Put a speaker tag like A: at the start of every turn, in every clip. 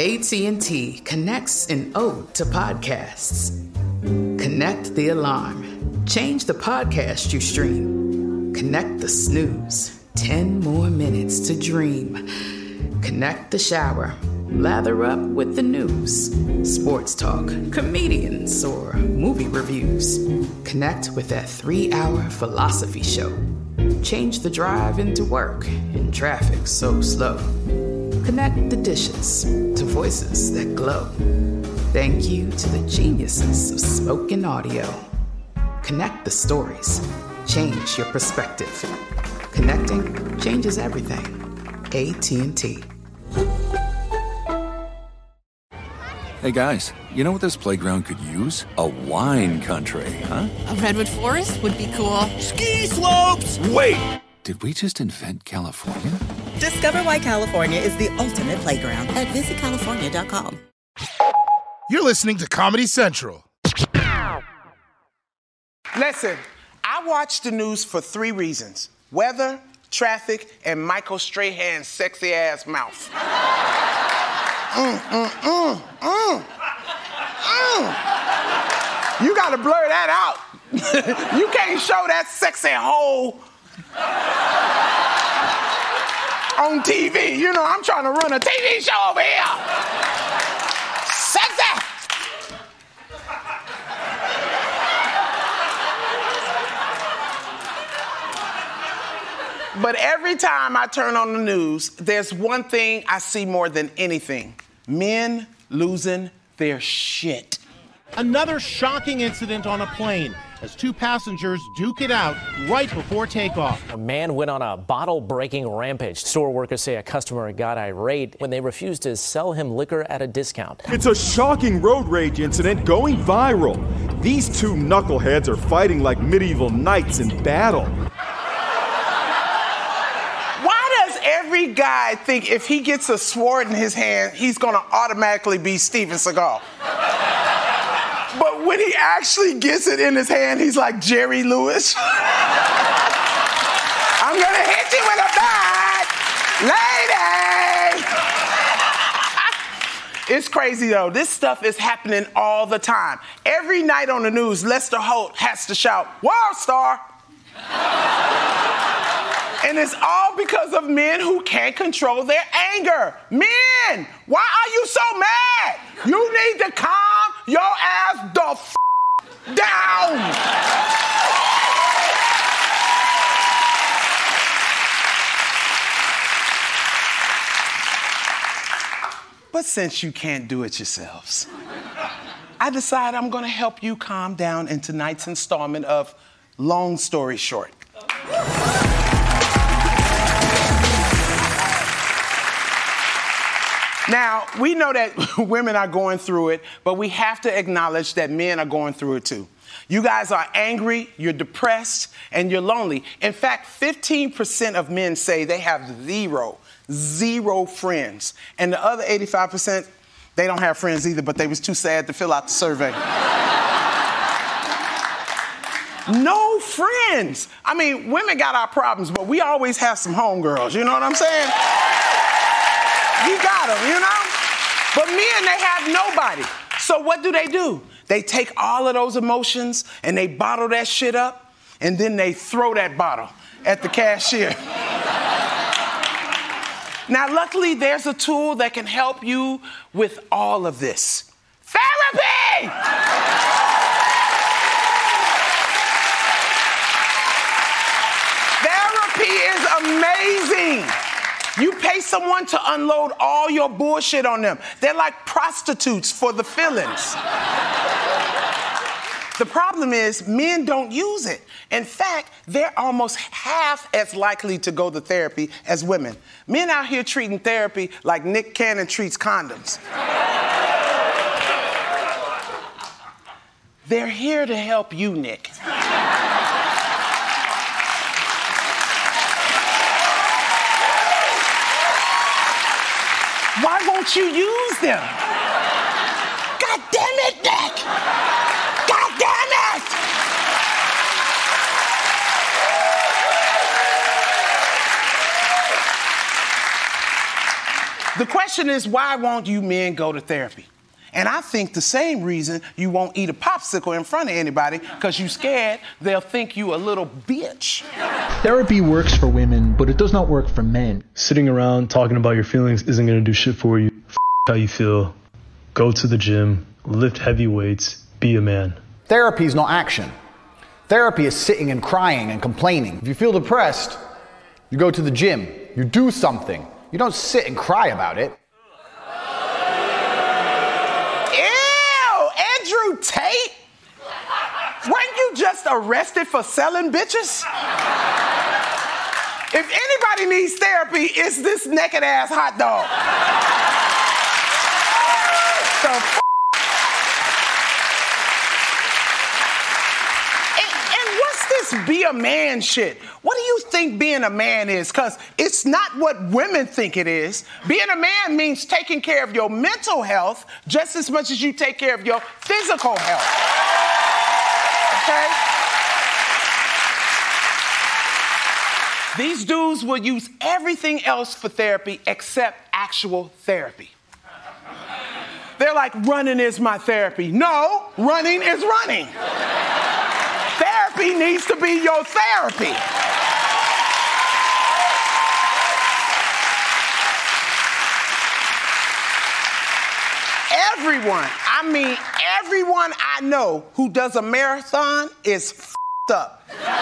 A: AT&T connects an ode to podcasts. Connect the alarm. Change the podcast you stream. Connect the snooze. 10 more minutes to dream. Connect the shower. Lather up with the news. Sports talk, comedians, or movie reviews. Connect with that 3-hour philosophy show. Change the drive into work in traffic so slow. Connect the dishes to voices that glow. Thank you to the geniuses of spoken audio. Connect the stories. Change your perspective. Connecting changes everything. AT&T.
B: Hey guys, you know what this playground could use? A wine country, huh?
C: A redwood forest would be cool.
D: Ski slopes!
B: Wait! Did we just invent California?
E: Discover why California is the ultimate playground at visitcalifornia.com.
F: You're listening to Comedy Central.
D: Listen, I watch the news for 3 reasons. Weather, traffic, and Michael Strahan's sexy ass mouth. You gotta blur that out. You can't show that sexy hole on TV. You know, I'm trying to run a TV show over here. Sexy! But every time I turn on the news, there's one thing I see more than anything. Men losing their shit.
G: Another shocking incident on a plane as 2 passengers duke it out right before takeoff.
H: A man went on a bottle-breaking rampage. Store workers say a customer got irate when they refused to sell him liquor at a discount.
I: It's a shocking road rage incident going viral. These 2 knuckleheads are fighting like medieval knights in battle.
D: Why does every guy think if he gets a sword in his hand, he's gonna automatically be Steven Seagal? But when he actually gets it in his hand, he's like Jerry Lewis. I'm gonna hit you with a bat, lady! It's crazy though. This stuff is happening all the time. Every night on the news, Lester Holt has to shout, "World Star!" And it's all because of men who can't control their anger. Men, why are you so mad? You need to calm your ass the down. But since you can't do it yourselves, I decide I'm gonna help you calm down in tonight's installment of Long Story Short. Now, we know that women are going through it, but we have to acknowledge that men are going through it too. You guys are angry, you're depressed, and you're lonely. In fact, 15% of men say they have zero friends. And the other 85%, they don't have friends either, but they was too sad to fill out the survey. No friends. I mean, women got our problems, but we always have some homegirls, you know what I'm saying? You got them, you know? But men, they have nobody. So what do? They take all of those emotions and they bottle that shit up, and then they throw that bottle at the cashier. Now, luckily, there's a tool that can help you with all of this. Therapy! Therapy is amazing. You pay someone to unload all your bullshit on them. They're like prostitutes for the feelings. The problem is men don't use it. In fact, they're almost half as likely to go to therapy as women. Men out here treating therapy like Nick Cannon treats condoms. They're here to help you, Nick. Why won't you use them? God damn it, Nick! God damn it! The question is, why won't you men go to therapy? And I think the same reason you won't eat a popsicle in front of anybody, because you're scared they'll think you a little bitch.
J: Therapy works for women, but it does not work for men.
K: Sitting around talking about your feelings isn't going to do shit for you. How you feel. Go to the gym, lift heavy weights, be a man.
L: Therapy is not action. Therapy is sitting and crying and complaining. If you feel depressed, you go to the gym, you do something. You don't sit and cry about it.
D: Ew, Andrew Tate? Weren't you just arrested for selling bitches? If anybody needs therapy, it's this naked ass hot dog. And what's this be a man shit? What do you think being a man is? Because it's not what women think it is. Being a man means taking care of your mental health just as much as you take care of your physical health. Okay? These dudes will use everything else for therapy except actual therapy. They're like, running is my therapy. No, running is running. Therapy needs to be your therapy. Everyone, I mean everyone I know who does a marathon is f***ed up.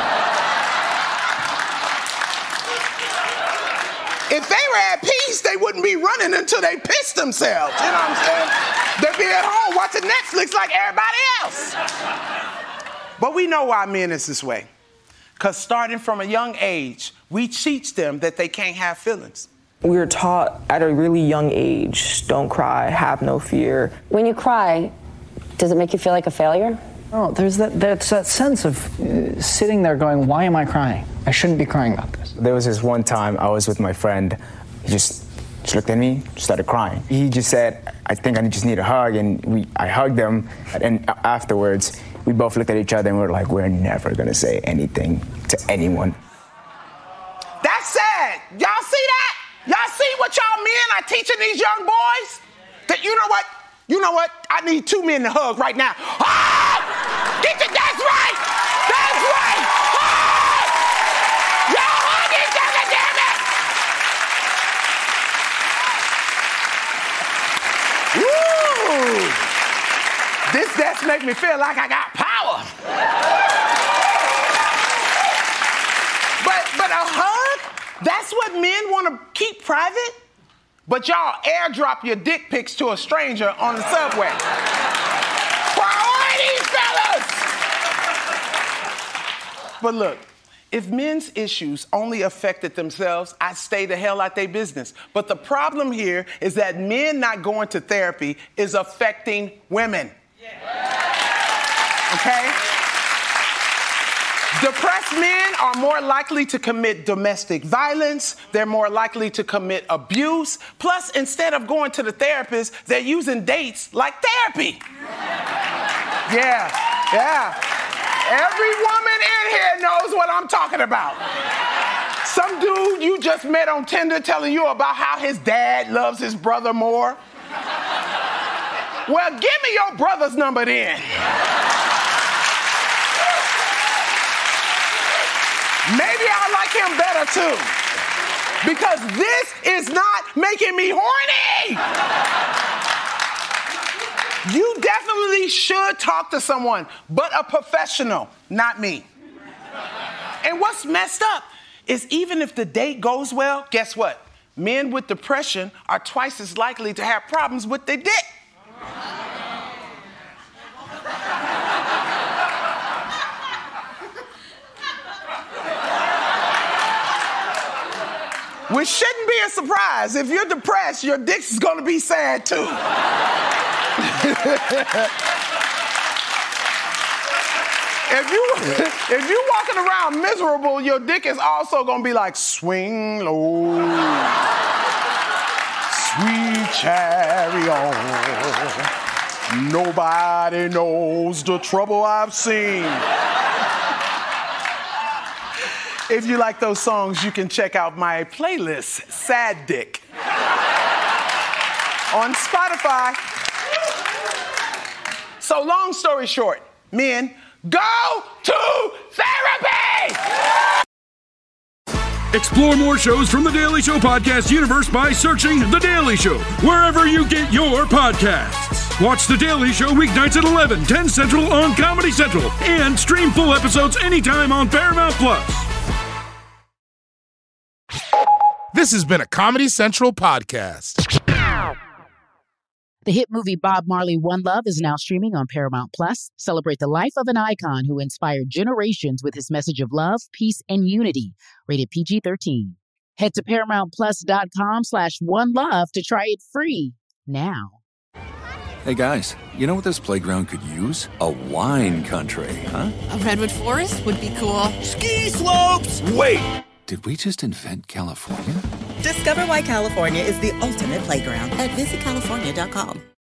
D: If they were at peace, they wouldn't be running until they pissed themselves. You know what I'm saying? They'd be at home watching Netflix like everybody else. But we know why men is this way. Because starting from a young age, we teach them that they can't have feelings.
M: We were taught at a really young age, don't cry, have no fear.
N: When you cry, does it make you feel like a failure?
O: Oh, there's that sense of sitting there going, why am I crying? I shouldn't be crying about this.
P: There was this one time I was with my friend. He just looked at me, started crying. He just said, I think I just need a hug, and I hugged him, and afterwards, we both looked at each other and we were like, we're never gonna say anything to anyone.
D: That's sad. Y'all see that? Y'all see what y'all men are teaching these young boys? That you know what? You know what? I need two men to hug right now. Ah! That's right! That's right! Ah! Y'all hug each other, damn it! Woo! This desk make me feel like I got power. But a hug? That's what men want to keep private? But y'all airdrop your dick pics to a stranger on the subway. Priorities, fellas! But look, if men's issues only affected themselves, I'd stay the hell out their business. But the problem here is that men not going to therapy is affecting women. Okay? Depressed men are more likely to commit domestic violence. They're more likely to commit abuse. Plus, instead of going to the therapist, they're using dates like therapy. Yeah. Every woman in here knows what I'm talking about. Some dude you just met on Tinder telling you about how his dad loves his brother more. Well, give me your brother's number then. Maybe I like him better too. Because this is not making me horny. You definitely should talk to someone, but a professional, not me. And what's messed up is even if the date goes well, guess what? Men with depression are twice as likely to have problems with their dick. Which shouldn't be a surprise. If you're depressed, your dick is gonna be sad too. If you walking around miserable, your dick is also gonna be like, swing low, sweet chariot. Nobody knows the trouble I've seen. If you like those songs, you can check out my playlist, Sad Dick. on Spotify. So long story short, men, go to therapy!
Q: Explore more shows from The Daily Show podcast universe by searching The Daily Show wherever you get your podcasts. Watch The Daily Show weeknights at 11, 10 Central on Comedy Central, and stream full episodes anytime on Paramount Plus.
F: This has been a Comedy Central podcast.
R: The hit movie Bob Marley, One Love is now streaming on Paramount Plus. Celebrate the life of an icon who inspired generations with his message of love, peace, and unity. Rated PG-13. Head to ParamountPlus.com/OneLove to try it free now.
B: Hey guys, you know what this playground could use? A wine country, huh?
C: A redwood forest would be cool.
B: Ski slopes! Wait! Did we just invent California?
E: Discover why California is the ultimate playground at visitcalifornia.com.